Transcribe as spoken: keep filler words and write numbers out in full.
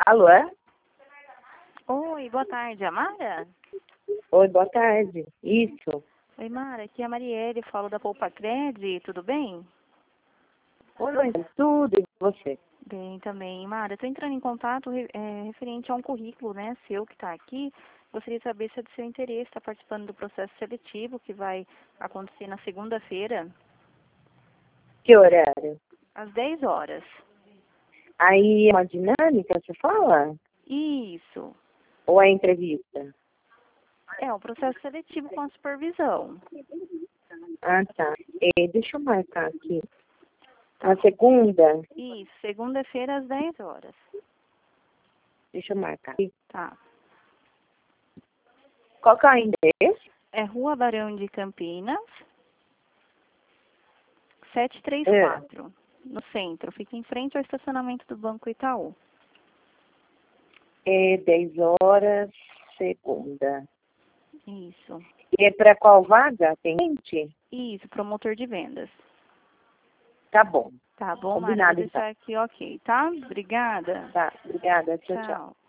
Alô? É? Oi, boa tarde, Amara? Oi, boa tarde. Isso. Oi, Mara, aqui é a Marielle, falo da Poupa Cred, tudo bem? Oi, tudo e você? Bem também. Mara, estou entrando em contato é, referente a um currículo, né, seu que está aqui. Gostaria de saber se é do seu interesse, está participando do processo seletivo que vai acontecer na segunda-feira, Que horário? às dez horas. Aí é uma dinâmica, você fala? Isso. Ou é entrevista? É um processo seletivo com a supervisão. Ah, tá. É, deixa eu marcar aqui. Na segunda, Isso, segunda-feira às dez horas. deixa eu marcar aqui. Tá. Qual que é o endereço? É Rua Barão de Campinas, setecentos e trinta e quatro, no centro. Fica em frente ao estacionamento do Banco Itaú. É dez horas, segunda. Isso. E é para qual vaga? Atendente? Isso, promotor de vendas. Tá bom. Tá bom, Mara? Vou Combinado, então. deixar aqui ok, tá? Obrigada. Tá, obrigada. Tchau, tchau. Tchau.